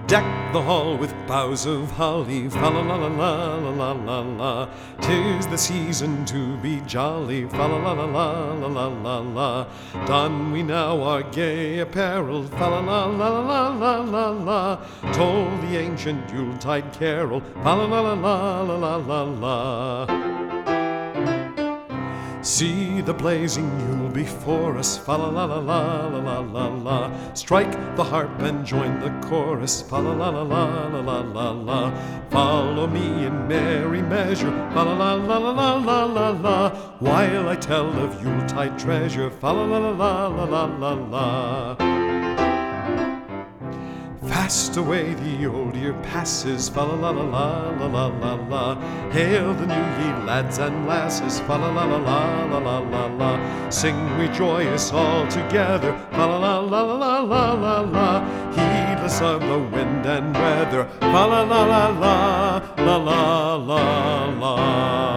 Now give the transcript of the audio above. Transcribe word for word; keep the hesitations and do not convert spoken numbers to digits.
Deck the hall with boughs of holly, fa la la la la la la la la. 'Tis the season to be jolly, fa la la la la la la la la. Don we now our gay apparel, fa la la la la la la la. Toll the ancient Yuletide carol, fa la la la la la la la. See the blazing Yule before us, fa la la la la la la la la. Strike the harp and join the chorus, fa la la la la la la la la. Follow me in merry measure, fa la la la la la la la la. While I tell of Yuletide treasure, fa la la la la la la la la. Fast away the old year passes, fa la la la la la la la la. Hail the new ye lads and lasses, fa la la la la la la la la. Sing we joyous all together, fa la la la la la la la. Heedless of the wind and weather, fa la la la la la la la la.